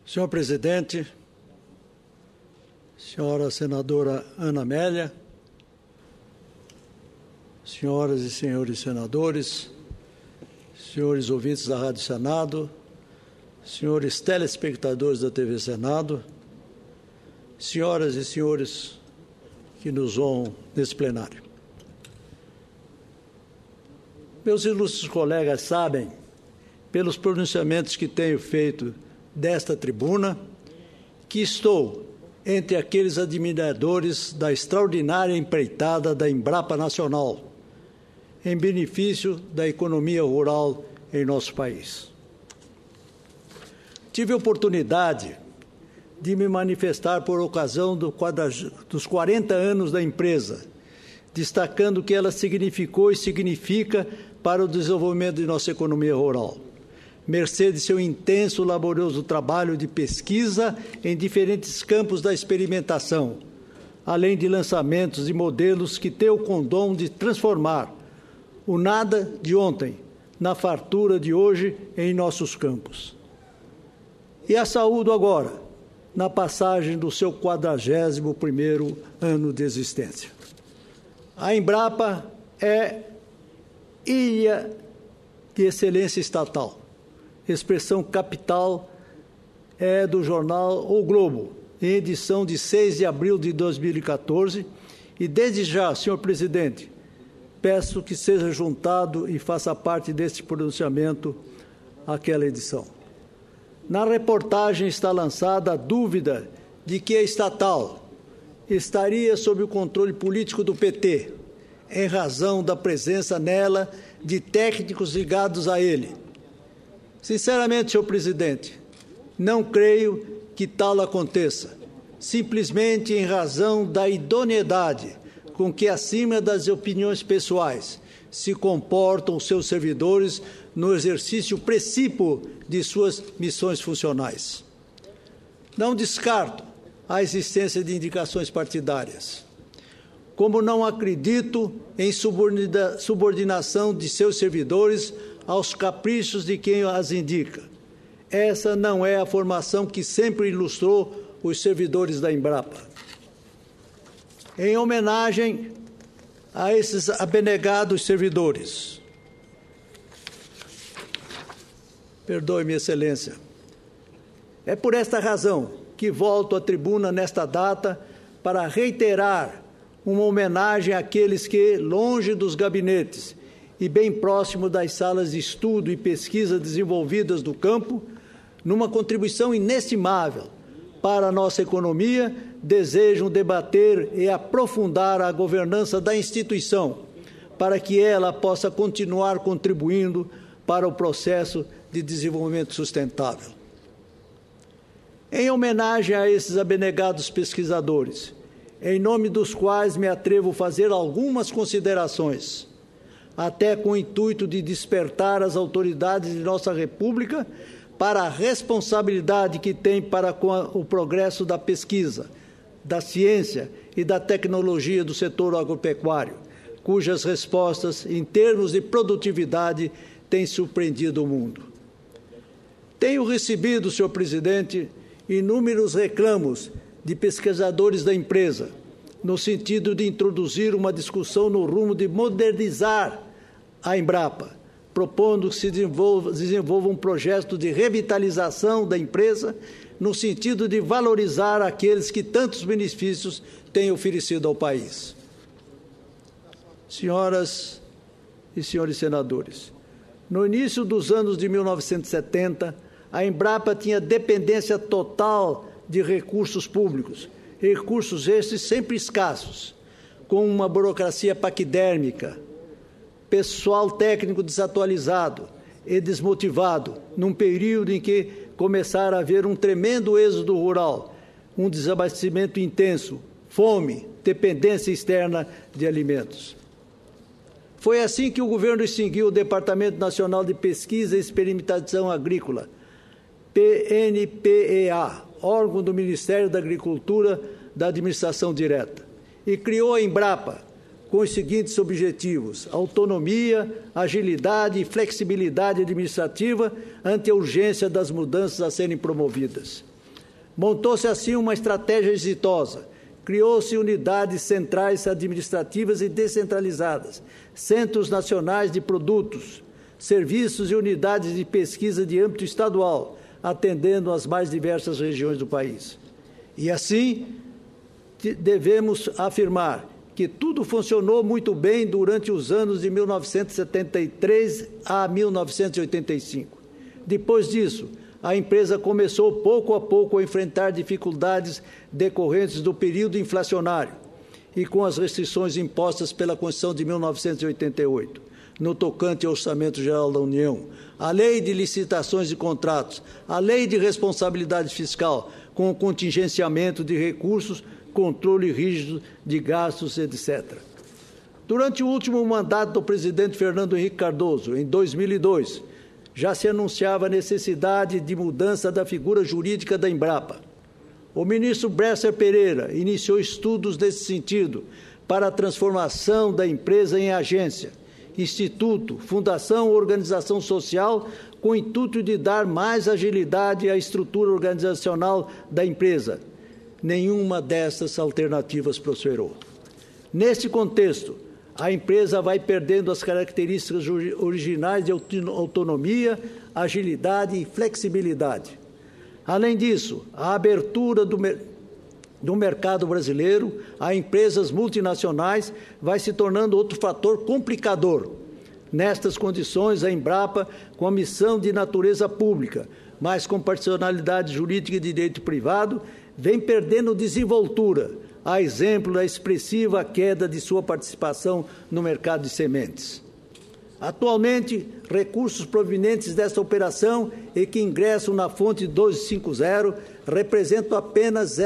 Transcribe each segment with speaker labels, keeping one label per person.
Speaker 1: Senhor presidente, senhora senadora Ana Amélia, senhoras e senhores senadores, senhores ouvintes da Rádio Senado, senhores telespectadores da TV Senado, senhoras e senhores que nos honram nesse plenário. Meus ilustres colegas sabem, pelos pronunciamentos que tenho feito desta tribuna, que estou entre aqueles admiradores da extraordinária empreitada da Embrapa Nacional, em benefício da economia rural em nosso país. Tive a oportunidade de me manifestar por ocasião dos 40 anos da empresa, destacando o que ela significou e significa para o desenvolvimento de nossa economia rural, mercê de seu intenso e laborioso trabalho de pesquisa em diferentes campos da experimentação, além de lançamentos de modelos que têm o condom de transformar o nada de ontem na fartura de hoje em nossos campos. E a saúdo agora, na passagem do seu 41º ano de existência. A Embrapa é ilha de excelência estatal. Expressão capital é do jornal O Globo, em edição de 6 de abril de 2014, e desde já, senhor presidente, peço que seja juntado e faça parte deste pronunciamento àquela edição. Na reportagem está lançada a dúvida de que a estatal estaria sob o controle político do PT, em razão da presença nela de técnicos ligados a ele. Sinceramente, senhor presidente, não creio que tal aconteça, simplesmente em razão da idoneidade com que, acima das opiniões pessoais, se comportam os seus servidores no exercício precípuo de suas missões funcionais. Não descarto a existência de indicações partidárias, como não acredito em subordinação de seus servidores aos caprichos de quem as indica. Essa não é a formação que sempre ilustrou os servidores da Embrapa. Em homenagem a esses abnegados servidores, perdoe-me, Excelência, é por esta razão que volto à tribuna nesta data para reiterar uma homenagem àqueles que, longe dos gabinetes e bem próximo das salas de estudo e pesquisa desenvolvidas do campo, numa contribuição inestimável para a nossa economia, desejam debater e aprofundar a governança da instituição, para que ela possa continuar contribuindo para o processo de desenvolvimento sustentável. Em homenagem a esses abnegados pesquisadores, em nome dos quais me atrevo a fazer algumas considerações, até com o intuito de despertar as autoridades de nossa República para a responsabilidade que têm para com o progresso da pesquisa, da ciência e da tecnologia do setor agropecuário, cujas respostas, em termos de produtividade, têm surpreendido o mundo. Tenho recebido, senhor presidente, inúmeros reclamos de pesquisadores da empresa, no sentido de introduzir uma discussão no rumo de modernizar a Embrapa, propondo que se desenvolva um projeto de revitalização da empresa, no sentido de valorizar aqueles que tantos benefícios têm oferecido ao país. Senhoras e senhores senadores, no início dos anos de 1970, a Embrapa tinha dependência total de recursos públicos, recursos estes sempre escassos, com uma burocracia paquidérmica, pessoal técnico desatualizado e desmotivado, num período em que começara a haver um tremendo êxodo rural, um desabastecimento intenso, fome, dependência externa de alimentos. Foi assim que o governo extinguiu o Departamento Nacional de Pesquisa e Experimentação Agrícola, PNPEA, órgão do Ministério da Agricultura da Administração Direta, e criou a Embrapa, com os seguintes objetivos: autonomia, agilidade e flexibilidade administrativa ante a urgência das mudanças a serem promovidas. Montou-se assim uma estratégia exitosa. Criou-se unidades centrais administrativas e descentralizadas, centros nacionais de produtos, serviços e unidades de pesquisa de âmbito estadual, atendendo às mais diversas regiões do país. E assim, devemos afirmar que tudo funcionou muito bem durante os anos de 1973 a 1985. Depois disso, a empresa começou pouco a pouco a enfrentar dificuldades decorrentes do período inflacionário e com as restrições impostas pela Constituição de 1988, no tocante ao Orçamento Geral da União, a Lei de Licitações e Contratos, a Lei de Responsabilidade Fiscal, com o contingenciamento de recursos, controle rígido de gastos, etc. Durante o último mandato do presidente Fernando Henrique Cardoso, em 2002, já se anunciava a necessidade de mudança da figura jurídica da Embrapa. O ministro Bresser Pereira iniciou estudos nesse sentido para a transformação da empresa em agência, instituto, fundação ou organização social, com o intuito de dar mais agilidade à estrutura organizacional da empresa. Nenhuma dessas alternativas prosperou. Neste contexto, a empresa vai perdendo as características originais de autonomia, agilidade e flexibilidade. Além disso, a abertura do mercado brasileiro a empresas multinacionais vai se tornando outro fator complicador. Nestas condições, a Embrapa, com a missão de natureza pública, mas com personalidade jurídica de direito privado, vem perdendo desenvoltura, a exemplo da expressiva queda de sua participação no mercado de sementes. Atualmente, recursos provenientes desta operação e que ingressam na fonte 1250 representam apenas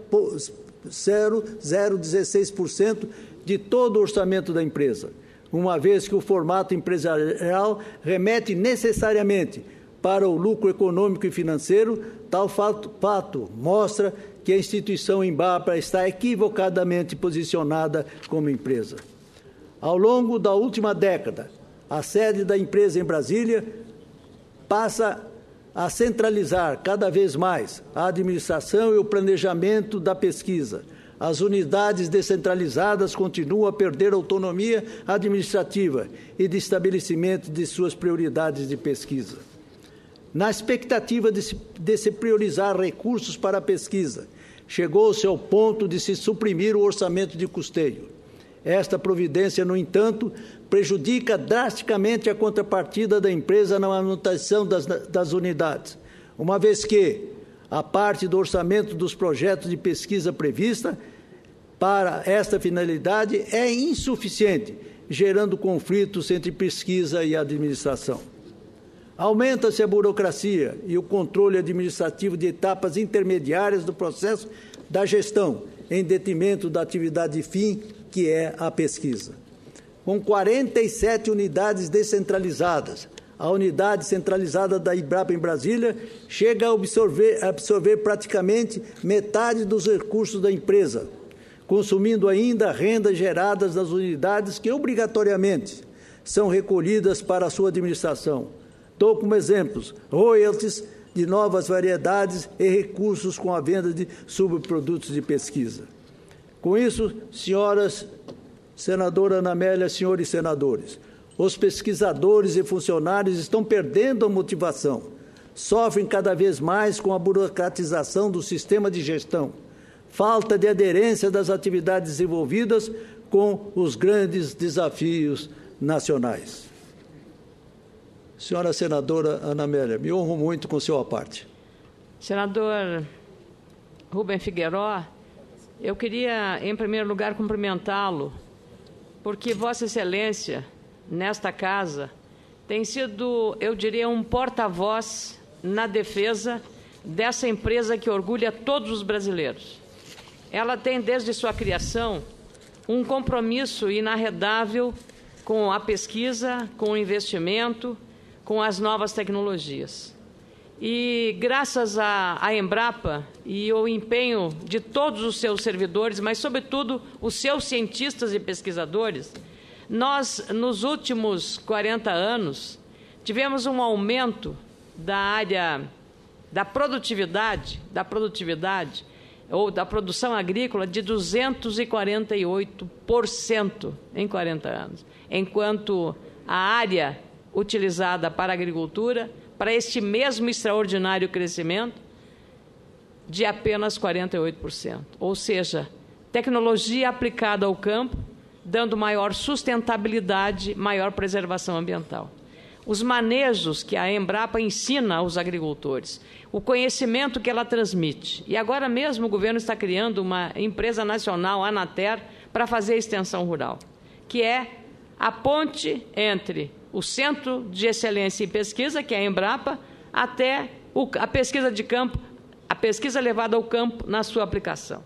Speaker 1: 0,016% de todo o orçamento da empresa, uma vez que o formato empresarial remete necessariamente para o lucro econômico e financeiro. Tal fato mostra que a instituição Embrapa está equivocadamente posicionada como empresa. Ao longo da última década, a sede da empresa em Brasília passa a centralizar cada vez mais a administração e o planejamento da pesquisa. As unidades descentralizadas continuam a perder autonomia administrativa e de estabelecimento de suas prioridades de pesquisa. Na expectativa de se priorizar recursos para a pesquisa, chegou-se ao ponto de se suprimir o orçamento de custeio. Esta providência, no entanto, prejudica drasticamente a contrapartida da empresa na manutenção das unidades, uma vez que a parte do orçamento dos projetos de pesquisa prevista para esta finalidade é insuficiente, gerando conflitos entre pesquisa e administração. Aumenta-se a burocracia e o controle administrativo de etapas intermediárias do processo da gestão, em detrimento da atividade fim, que é a pesquisa. Com 47 unidades descentralizadas, a unidade centralizada da Embrapa em Brasília chega a absorver praticamente metade dos recursos da empresa, consumindo ainda rendas geradas nas unidades que obrigatoriamente são recolhidas para a sua administração. Dou como exemplos royalties de novas variedades e recursos com a venda de subprodutos de pesquisa. Com isso, senadora Ana Amélia, senhores senadores, os pesquisadores e funcionários estão perdendo a motivação, sofrem cada vez mais com a burocratização do sistema de gestão, falta de aderência das atividades desenvolvidas com os grandes desafios nacionais. Senhora senadora Ana Amélia, me honro muito com seu aparte.
Speaker 2: Senador Rubem Figueiró, eu queria, em primeiro lugar, cumprimentá-lo, porque Vossa Excelência, nesta casa, tem sido, eu diria, um porta-voz na defesa dessa empresa que orgulha todos os brasileiros. Ela tem, desde sua criação, um compromisso inarredável com a pesquisa, com o investimento, com as novas tecnologias. E graças à Embrapa e ao empenho de todos os seus servidores, mas, sobretudo, os seus cientistas e pesquisadores, nós, nos últimos 40 anos, tivemos um aumento da área da produtividade ou da produção agrícola de 248% em 40 anos, enquanto a área utilizada para a agricultura, para este mesmo extraordinário crescimento, de apenas 48%. Ou seja, tecnologia aplicada ao campo, dando maior sustentabilidade, maior preservação ambiental. Os manejos que a Embrapa ensina aos agricultores, o conhecimento que ela transmite. E agora mesmo o governo está criando uma empresa nacional, a Anater, para fazer a extensão rural, que é a ponte entre o Centro de Excelência em Pesquisa, que é a Embrapa, até a pesquisa de campo, a pesquisa levada ao campo na sua aplicação.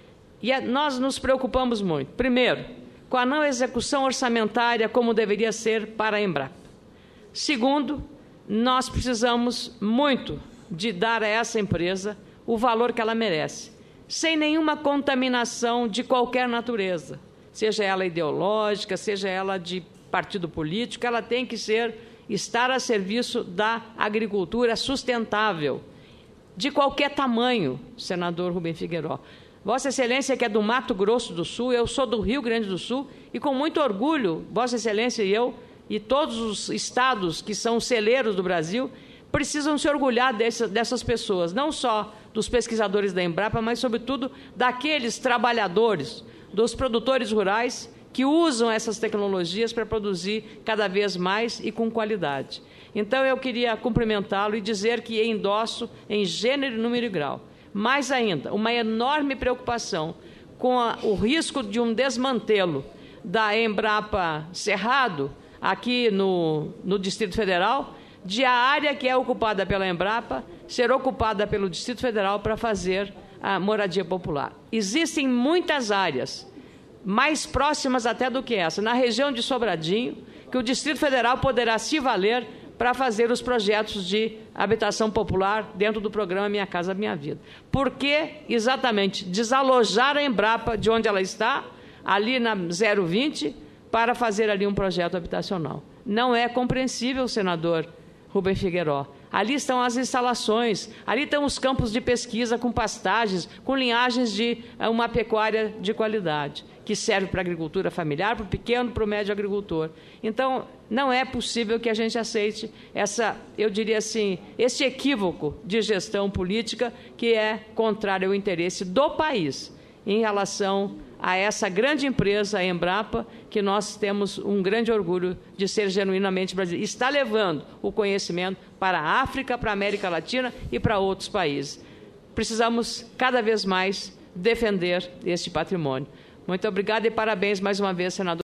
Speaker 2: E nós nos preocupamos muito, primeiro, com a não execução orçamentária como deveria ser para a Embrapa. Segundo, nós precisamos muito de dar a essa empresa o valor que ela merece, sem nenhuma contaminação de qualquer natureza, seja ela ideológica, seja ela de partido político, ela tem que estar a serviço da agricultura sustentável, de qualquer tamanho, senador Rubem Figueiredo. Vossa Excelência, que é do Mato Grosso do Sul, eu sou do Rio Grande do Sul, e com muito orgulho, Vossa Excelência e eu, e todos os estados que são celeiros do Brasil, precisam se orgulhar dessas pessoas, não só dos pesquisadores da Embrapa, mas, sobretudo, daqueles trabalhadores, dos produtores rurais que usam essas tecnologias para produzir cada vez mais e com qualidade. Então, eu queria cumprimentá-lo e dizer que endosso em gênero, número e grau. Mais ainda, uma enorme preocupação com o risco de um desmantelo da Embrapa Cerrado, aqui no Distrito Federal, de a área que é ocupada pela Embrapa ser ocupada pelo Distrito Federal para fazer a moradia popular. Existem muitas áreas, mais próximas até do que essa, na região de Sobradinho, que o Distrito Federal poderá se valer para fazer os projetos de habitação popular dentro do programa Minha Casa Minha Vida. Por que, exatamente, desalojar a Embrapa de onde ela está, ali na 020, para fazer ali um projeto habitacional? Não é compreensível, senador Rubem Figueiredo. Ali estão as instalações, ali estão os campos de pesquisa com pastagens, com linhagens de uma pecuária de qualidade, que serve para a agricultura familiar, para o pequeno, para o médio agricultor. Então, não é possível que a gente aceite eu diria assim, esse equívoco de gestão política que é contrário ao interesse do país em relação a essa grande empresa, a Embrapa, que nós temos um grande orgulho de ser genuinamente brasileiro. Está levando o conhecimento para a África, para a América Latina e para outros países. Precisamos, cada vez mais, defender este patrimônio. Muito obrigada e parabéns mais uma vez, senador.